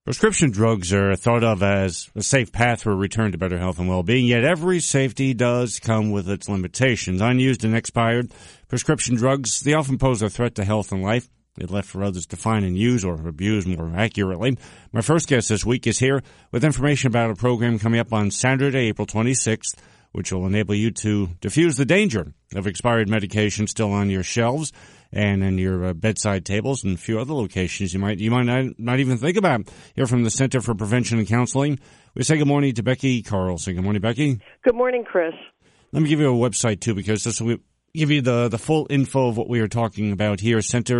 Prescription drugs are thought of as a safe path for a return to better health and well-being, yet every safety does come with its limitations. Unused and expired prescription drugs, they often pose a threat to health and life. They're left for others to find and use, or abuse more accurately. My first guest this week is here with information about a program coming up on Saturday, April 26th, which will enable you to diffuse the danger of expired medication still on your shelves and in your bedside tables and a few other locations you might not even think about. Here from the Center for Prevention and Counseling, we say good morning to Becky Carlson. Good morning, Becky. Good morning, Chris. Let me give you a website, too, because this will give you the full info of what we are talking about here,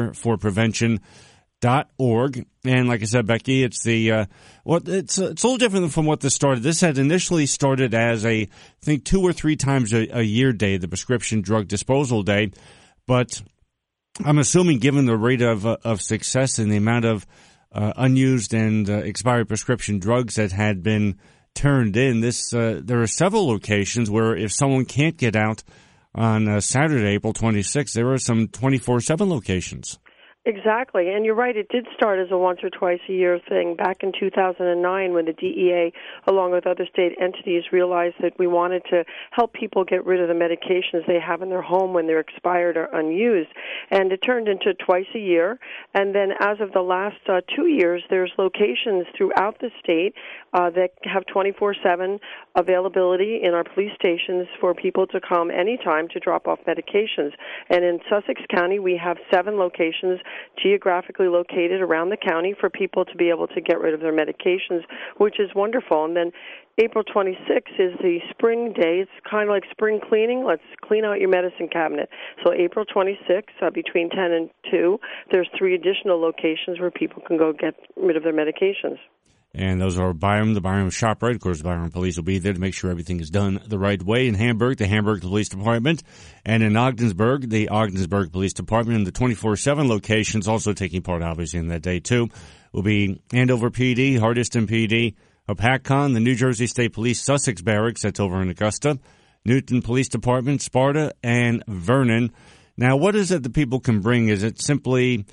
centerforprevention.org. And like I said, Becky, it's it's a little different from what this started. This had initially started as I think 2 or 3 times a year day, the Prescription Drug Disposal Day. But I'm assuming, given the rate of success and the amount of unused and expired prescription drugs that had been turned in, there are several locations where if someone can't get out on Saturday, April 26th, there are some 24/7 locations. Exactly, and you're right, it did start as a once or twice a year thing back in 2009 when the DEA, along with other state entities, realized that we wanted to help people get rid of the medications they have in their home when they're expired or unused. And it turned into twice a year, and then as of the last 2 years, there's locations throughout the state that have 24/7 availability in our police stations for people to come anytime to drop off medications. And in Sussex County, we have 7 locations geographically located around the county for people to be able to get rid of their medications, which is wonderful. And then April 26th is the spring day. It's kind of like spring cleaning. Let's clean out your medicine cabinet. So April 26th, between 10 and 2, there's 3 additional locations where people can go get rid of their medications. And those are Byram, the Byram ShopRite. Of course, the Byram Police will be there to make sure everything is done the right way. In Hamburg, the Hamburg Police Department. And in Ogdensburg, the Ogdensburg Police Department. And the 24/7 locations also taking part, obviously, in that day, too, will be Andover PD, Hardiston PD, Hopatcong, the New Jersey State Police Sussex Barracks, that's over in Augusta, Newton Police Department, Sparta, and Vernon. Now, what is it that people can bring? Is it simply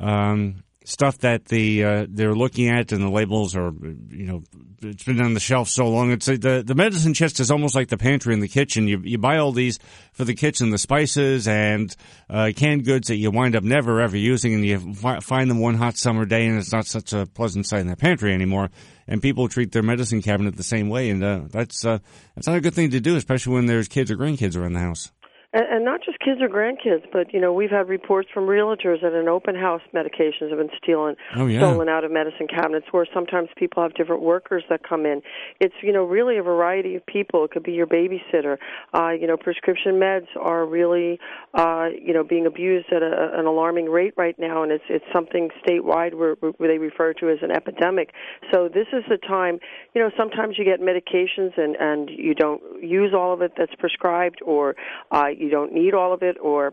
stuff that they're looking at and the labels are, it's been on the shelf so long? It's the medicine chest is almost like the pantry in the kitchen. You buy all these for the kitchen, the spices and canned goods that you wind up never ever using, and you find them one hot summer day, and it's not such a pleasant sight in that pantry anymore. And people treat their medicine cabinet the same way, and that's not a good thing to do, especially when there's kids or grandkids around the house. And not just kids or grandkids, but, we've had reports from realtors that in open house medications have been stolen out of medicine cabinets, where sometimes people have different workers that come in. It's, really a variety of people. It could be your babysitter. Prescription meds are really, being abused at an alarming rate right now, and it's something statewide where they refer to as an epidemic. So this is the time, sometimes you get medications and you don't use all of it that's prescribed, or you don't need all of it, or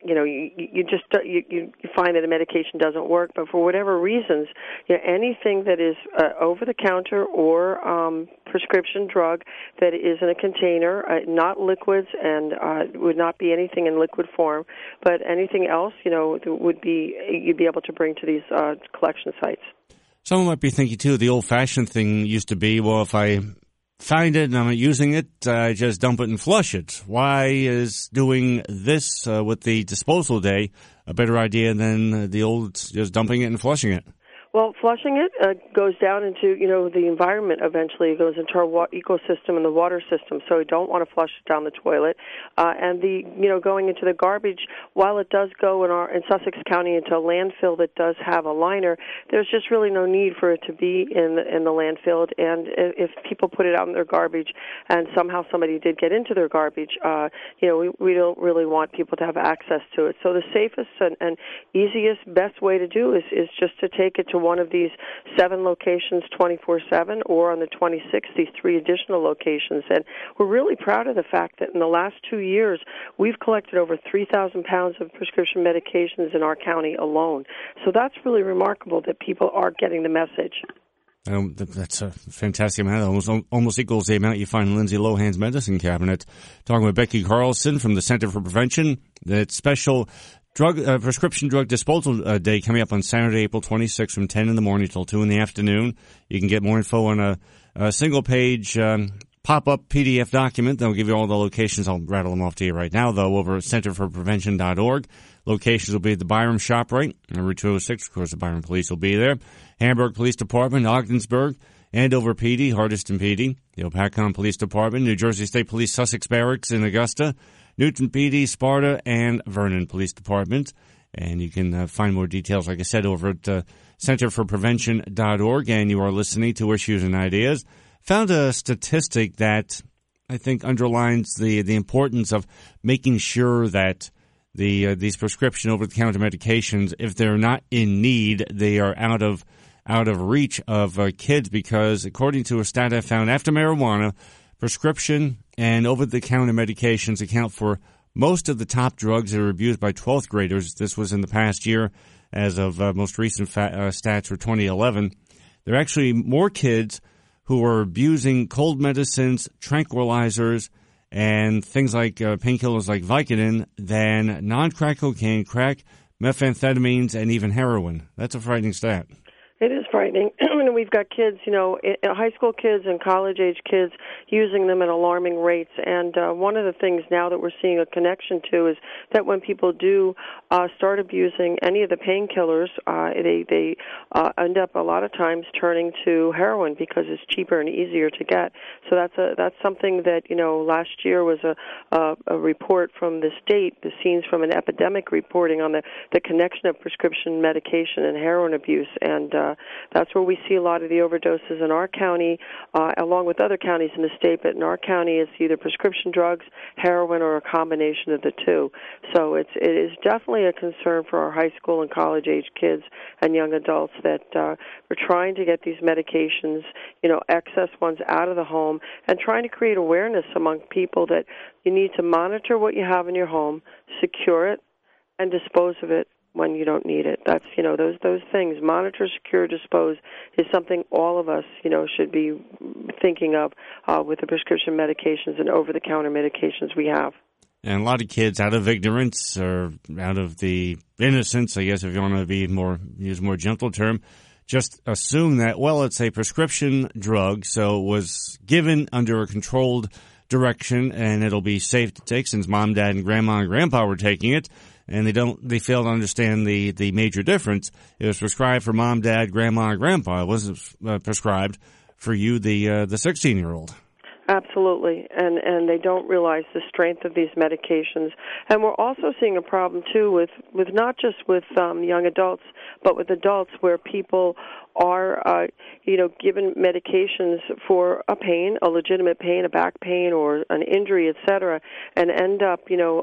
you find that a medication doesn't work. But for whatever reasons, anything that is over the counter or prescription drug that is in a container, not liquids, and would not be anything in liquid form, but anything else, you'd be able to bring to these collection sites. Someone might be thinking too, the old-fashioned thing used to be, well, if I find it and I'm not using it, I just dump it and flush it. Why is doing this with the disposal day a better idea than the old just dumping it and flushing it? Well, flushing it goes down into, the environment eventually. It goes into our ecosystem and the water system, so we don't want to flush it down the toilet. And going into the garbage, while it does go in Sussex County into a landfill that does have a liner, there's just really no need for it to be in the landfill. And if people put it out in their garbage and somehow somebody did get into their garbage, we don't really want people to have access to it. So the safest and easiest, best way to do is just to take it to one of these 7 locations 24/7, or on the 26th, these 3 additional locations. And we're really proud of the fact that in the last 2 years, we've collected over 3,000 pounds of prescription medications in our county alone. So that's really remarkable that people are getting the message. That's a fantastic amount. Almost equals the amount you find in Lindsay Lohan's medicine cabinet. Talking with Becky Carlson from the Center for Prevention. That special Prescription drug disposal day coming up on Saturday, April 26th from 10 in the morning till 2 in the afternoon. You can get more info on a single-page pop-up PDF document. They'll give you all the locations. I'll rattle them off to you right now, though, over at centerforprevention.org. Locations will be at the Byram ShopRite, Route 206. Of course, the Byram Police will be there. Hamburg Police Department, Ogdensburg, Andover PD, Hardiston PD, the Opakon Police Department, New Jersey State Police Sussex Barracks in Augusta, Newton PD, Sparta, and Vernon Police Department. And you can find more details, like I said, over at centerforprevention.org. And you are listening to Issues and Ideas. Found a statistic that I think underlines the importance of making sure that these prescription over-the-counter medications, if they're not in need, they are out of reach of kids, because according to a stat I found, after marijuana, prescription and over-the-counter medications account for most of the top drugs that are abused by 12th graders. This was in the past year, as of most recent stats for 2011. There are actually more kids who are abusing cold medicines, tranquilizers, and things like painkillers like Vicodin than non-crack cocaine, crack, methamphetamines, and even heroin. That's a frightening stat. It is frightening. We've got kids, high school kids and college-age kids using them at alarming rates. And one of the things now that we're seeing a connection to is that when people do start abusing any of the painkillers, they end up a lot of times turning to heroin because it's cheaper and easier to get. So that's something that, last year was a report from the state, the scenes from an epidemic reporting on the connection of prescription medication and heroin abuse. And that's where we see a lot of the overdoses in our county, along with other counties in the state. But in our county, it's either prescription drugs, heroin, or a combination of the two. So it is definitely a concern for our high school and college-age kids and young adults that we're trying to get these medications, excess ones, out of the home, and trying to create awareness among people that you need to monitor what you have in your home, secure it, and dispose of it when you don't need it. That's, those things, monitor, secure, dispose, is something all of us, should be thinking of with the prescription medications and over-the-counter medications we have. And a lot of kids, out of ignorance or out of the innocence, I guess if you want to use a more gentle term, just assume that, well, it's a prescription drug, so it was given under a controlled direction and it'll be safe to take since mom, dad, and grandma and grandpa were taking it. And they fail to understand the major difference. It was prescribed for mom, dad, grandma, and grandpa. It wasn't prescribed for you, the 16-year-old. Absolutely, and they don't realize the strength of these medications. And we're also seeing a problem too with not just with young adults, but with adults, where people are given medications for a legitimate pain, a back pain, or an injury, etc., and end up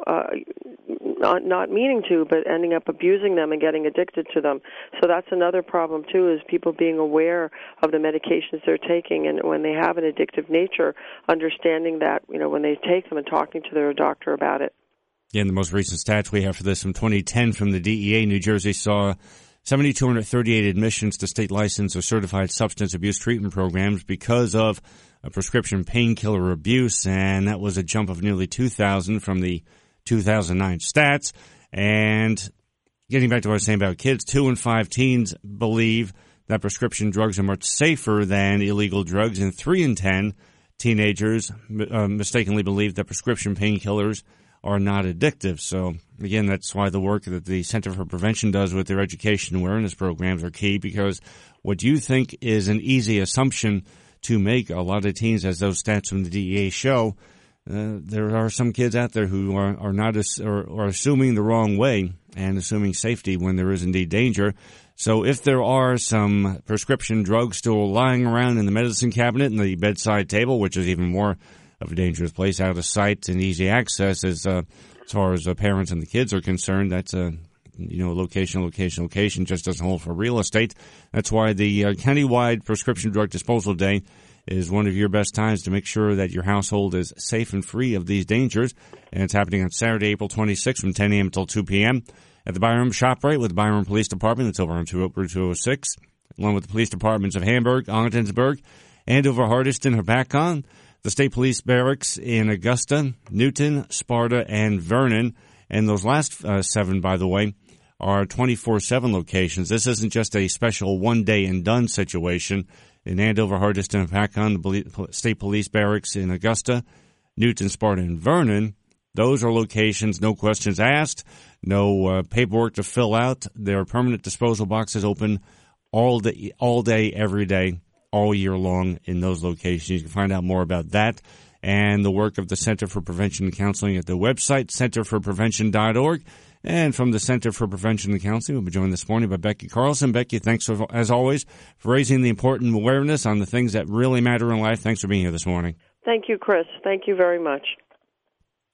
not meaning to, but ending up abusing them and getting addicted to them. So that's another problem too, is people being aware of the medications they're taking, and when they have an addictive nature, understanding that, when they take them and talking to their doctor about it. Yeah, and the most recent stats we have for this from 2010 from the DEA, New Jersey saw 7,238 admissions to state licensed or certified substance abuse treatment programs because of prescription painkiller abuse, and that was a jump of nearly 2,000 from the 2009 stats. And getting back to what I was saying about kids, 2 in 5 teens believe that prescription drugs are much safer than illegal drugs, and 3 in 10 teenagers mistakenly believe that prescription painkillers are not addictive. So, again, that's why the work that the Center for Prevention does with their education and awareness programs are key, because what you think is an easy assumption to make, a lot of teens, as those stats from the DEA show, there are some kids out there who are not are assuming the wrong way and assuming safety when there is indeed danger. So if there are some prescription drugs still lying around in the medicine cabinet and the bedside table, which is even more of a dangerous place, out of sight and easy access as far as parents and the kids are concerned, that's location just doesn't hold for real estate. That's why the countywide prescription drug disposal day is one of your best times to make sure that your household is safe and free of these dangers. And it's happening on Saturday, April 26th from 10 a.m. until 2 p.m. at the Byram ShopRite with the Byram Police Department. It's over on Route 206, along with the police departments of Hamburg, Ogdensburg, Andover, Hardiston, Opakon, the State Police Barracks in Augusta, Newton, Sparta, and Vernon. And those last 7, by the way, are 24/7 locations. This isn't just a special one-day-and-done situation. In Andover, Hardiston, and Paccon, the State Police Barracks in Augusta, Newton, Sparta, and Vernon, those are locations, no questions asked, no paperwork to fill out. There are permanent disposal boxes open all day, every day, all year long in those locations. You can find out more about that and the work of the Center for Prevention and Counseling at the website, centerforprevention.org. And from the Center for Prevention and Counseling, we'll be joined this morning by Becky Carlson. Becky, thanks, as always, for raising the important awareness on the things that really matter in life. Thanks for being here this morning. Thank you, Chris. Thank you very much.